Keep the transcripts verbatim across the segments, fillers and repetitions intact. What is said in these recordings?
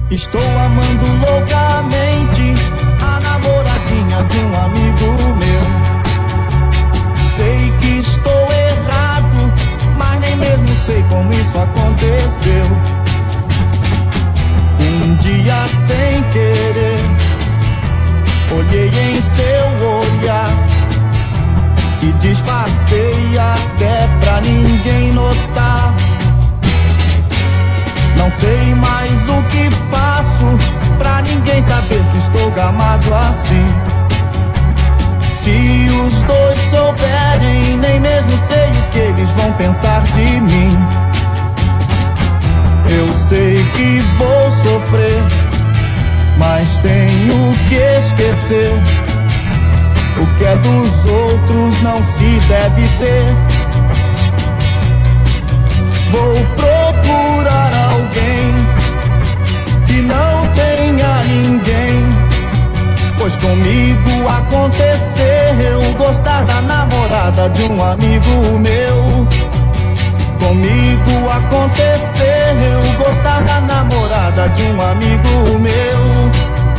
Estou amando loucamente a namoradinha de um amigo meu. Sei que estou errado, mas nem mesmo sei como isso aconteceu. Um dia sem querer, olhei em seu olhar e disfarcei até pra ninguém notar. Não sei mais o que faço pra ninguém saber que estou gamado assim. Se os dois souberem, nem mesmo sei o que eles vão pensar de mim. Eu sei que vou sofrer, mas tenho que esquecer. O que é dos outros não se deve ter. Vou procurar alguém que não tenha ninguém, pois comigo aconteceu gostar da namorada de um amigo meu. Comigo aconteceu gostar da namorada de um amigo meu.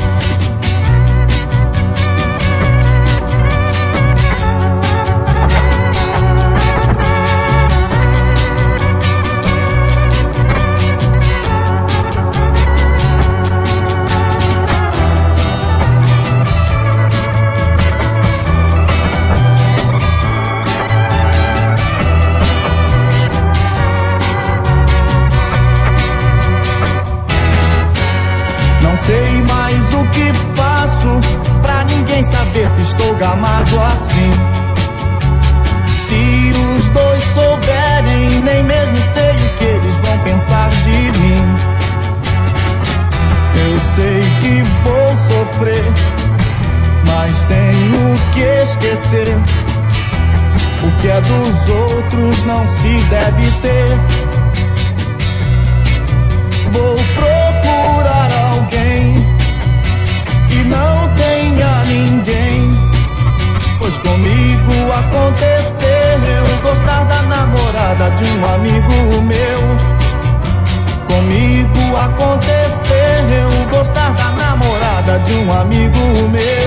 Sei mais o que faço pra ninguém saber que estou gamado assim. Se os dois souberem, nem mesmo sei o que eles vão pensar de mim. Eu sei que vou sofrer, mas tenho que esquecer. O que é dos outros não se deve ter. Vou procurar alguém que não tenha ninguém, pois comigo aconteceu gostar da namorada de um amigo meu. Comigo aconteceu gostar da namorada de um amigo meu.